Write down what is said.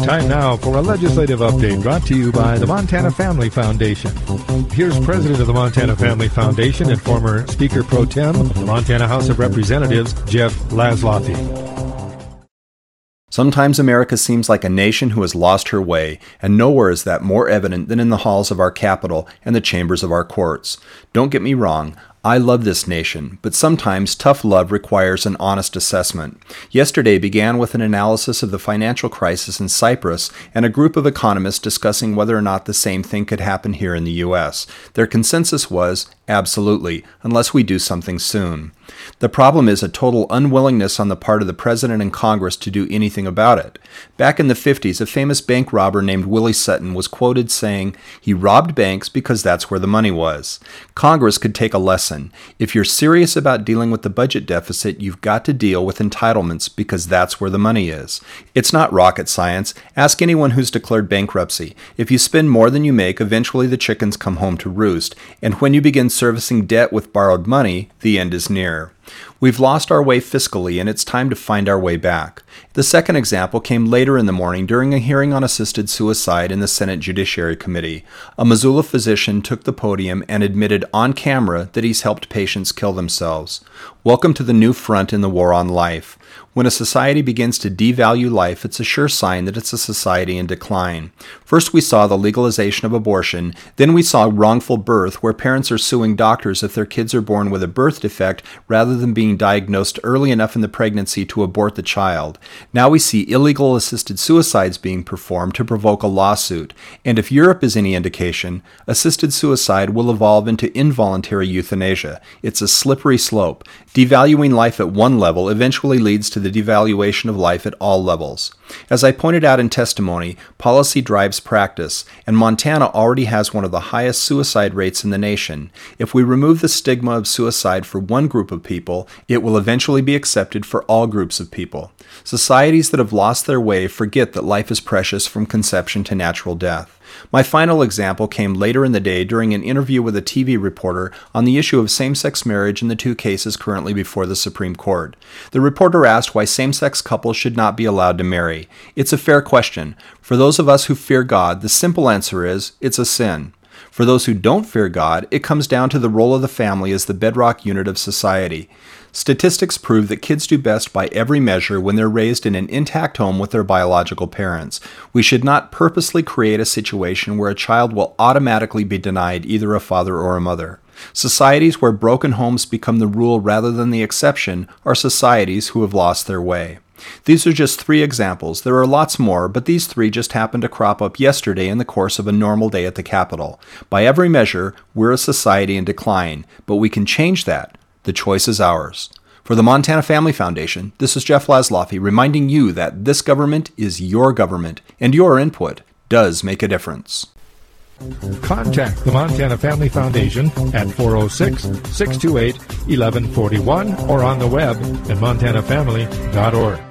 Time now for a legislative update brought to you by the Montana Family Foundation. Here's President of the Montana Family Foundation and former Speaker Pro Tem of the Montana House of Representatives, Jeff Laszloffy. Sometimes America seems like a nation who has lost her way, and nowhere is that more evident than in the halls of our capital and the chambers of our courts. Don't get me wrong, I love this nation, but sometimes tough love requires an honest assessment. Yesterday began with an analysis of the financial crisis in Cyprus and a group of economists discussing whether or not the same thing could happen here in the U.S. Their consensus was, absolutely, unless we do something soon. The problem is a total unwillingness on the part of the President and Congress to do anything about it. Back in the 50s, a famous bank robber named Willie Sutton was quoted saying, "He robbed banks because that's where the money was." Congress could take a lesson. If you're serious about dealing with the budget deficit, you've got to deal with entitlements because that's where the money is. It's not rocket science. Ask anyone who's declared bankruptcy. If you spend more than you make, eventually the chickens come home to roost. And when you begin servicing debt with borrowed money, the end is near. We've lost our way fiscally, and it's time to find our way back. The second example came later in the morning during a hearing on assisted suicide in the Senate Judiciary Committee. A Missoula physician took the podium and admitted on camera that he's helped patients kill themselves. Welcome to the new front in the war on life. When a society begins to devalue life, it's a sure sign that it's a society in decline. First we saw the legalization of abortion, then we saw wrongful birth, where parents are suing doctors if their kids are born with a birth defect rather than being diagnosed early enough in the pregnancy to abort the child. Now we see illegal assisted suicides being performed to provoke a lawsuit. And if Europe is any indication, assisted suicide will evolve into involuntary euthanasia. It's a slippery slope. Devaluing life at one level eventually leads to the devaluation of life at all levels. As I pointed out in testimony, policy drives practice, and Montana already has one of the highest suicide rates in the nation. If we remove the stigma of suicide for one group of people, it will eventually be accepted for all groups of people. Societies that have lost their way forget that life is precious from conception to natural death. My final example came later in the day during an interview with a TV reporter on the issue of same-sex marriage in the two cases currently before the Supreme Court. The reporter asked why same-sex couples should not be allowed to marry. It's a fair question. For those of us who fear God, the simple answer is, it's a sin. For those who don't fear God, it comes down to the role of the family as the bedrock unit of society. Statistics prove that kids do best by every measure when they're raised in an intact home with their biological parents. We should not purposely create a situation where a child will automatically be denied either a father or a mother. Societies where broken homes become the rule rather than the exception are societies who have lost their way. These are just 3 examples. There are lots more, but these 3 just happened to crop up yesterday in the course of a normal day at the Capitol. By every measure, we're a society in decline, but we can change that. The choice is ours. For the Montana Family Foundation, this is Jeff Laszloffy reminding you that this government is your government, and your input does make a difference. Contact the Montana Family Foundation at 406-628-1141 or on the web at montanafamily.org.